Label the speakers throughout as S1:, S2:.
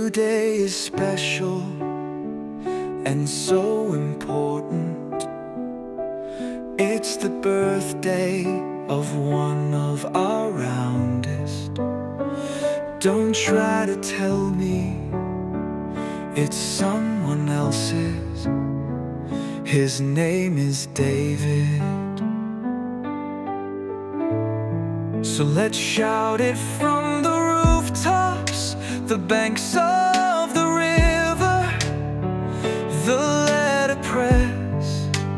S1: Today is special and so important. It's the birthday of one of our roundest. Don't try to tell me it's someone else's. His name is David. So let's shout it from the rooftops, the banks of the river, the letterpress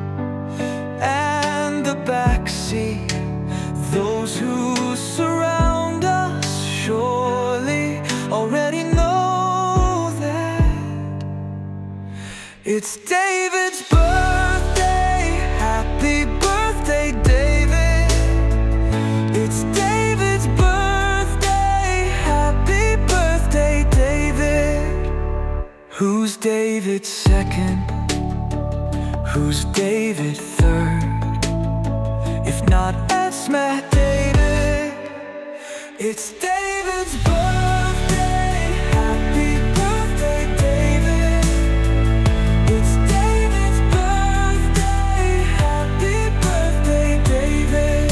S1: and the backseat. Those who surround us surely already know that it's David's birthday. Happy birthday, David. It's David's birthday. Happy birthday, David. Who's David second? Who's David third? If not Esme, David. It's David's birthday. Happy birthday, David. It's David's birthday. Happy birthday, David.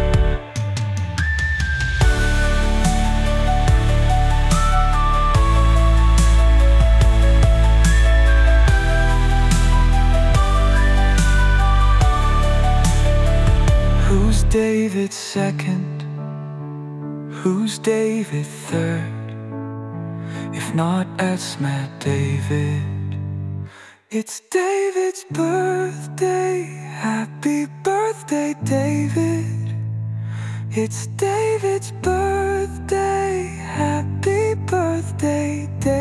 S1: Who's David second? Who's David third? If not Esme, David. It's David's birthday. Happy birthday, David. It's David's birthday. Happy birthday, David.